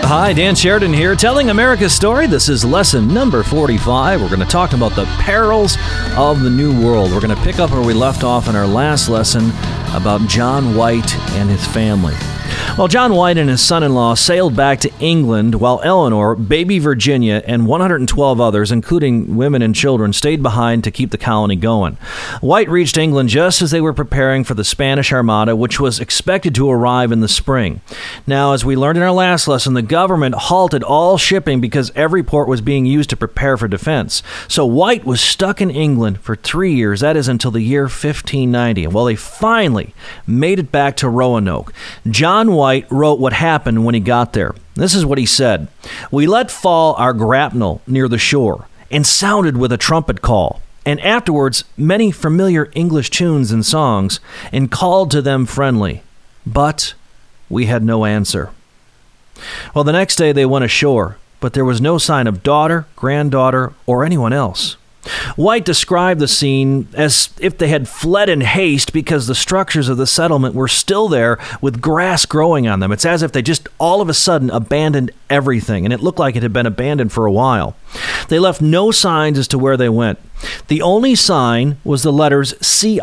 Hi, Dan Sheridan here, telling America's story. This is lesson number 45. We're going to talk about the perils of the New World. We're going to pick up where we left off in our last lesson about John White and his family. Well, John White and his son-in-law sailed back to England while Eleanor, baby Virginia, and 112 others, including women and children, stayed behind to keep the colony going. White reached England just as they were preparing for the Spanish Armada, which was expected to arrive in the spring. Now, as we learned in our last lesson, the government halted all shipping because every port was being used to prepare for defense. So White was stuck in England for 3 years, that is until the year 1590. Well, they finally made it back to Roanoke. John White wrote what happened when he got there. This is what he said. "We let fall our grapnel near the shore and sounded with a trumpet call, and afterwards many familiar English tunes and songs, and called to them friendly. But we had no answer." Well, the next day they went ashore, but there was no sign of daughter, granddaughter, or anyone else. White described the scene as if they had fled in haste because the structures of the settlement were still there with grass growing on them. It's as if they just all of a sudden abandoned everything, and it looked like it had been abandoned for a while. They left no signs as to where they went. The only sign was the letters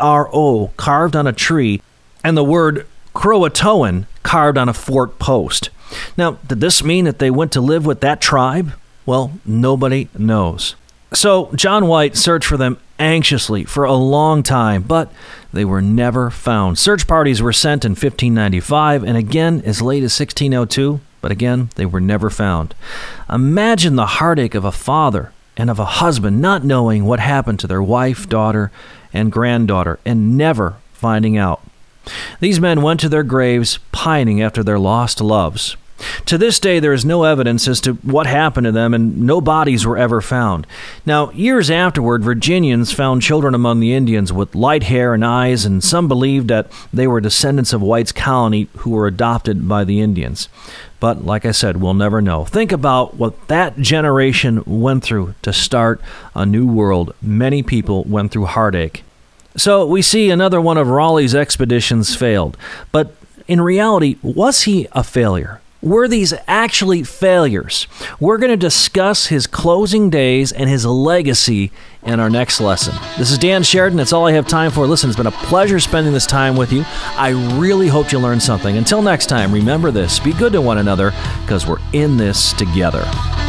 CRO carved on a tree and the word Croatoan carved on a fort post. Now, did this mean that they went to live with that tribe? Well, nobody knows. So John White searched for them anxiously for a long time, but they were never found. Search parties were sent in 1595 and again as late as 1602, but again, they were never found. Imagine the heartache of a father and of a husband not knowing what happened to their wife, daughter, and granddaughter and never finding out. These men went to their graves pining after their lost loves. To this day, there is no evidence as to what happened to them, and no bodies were ever found. Now, years afterward, Virginians found children among the Indians with light hair and eyes, and some believed that they were descendants of White's colony who were adopted by the Indians. But, like I said, we'll never know. Think about what that generation went through to start a new world. Many people went through heartache. So, we see another one of Raleigh's expeditions failed. But, in reality, was he a failure? Were these actually failures? We're going to discuss his closing days and his legacy in our next lesson. This is Dan Sheridan. That's all I have time for. Listen, it's been a pleasure spending this time with you. I really hope you learned something. Until next time, remember this. Be good to one another because we're in this together.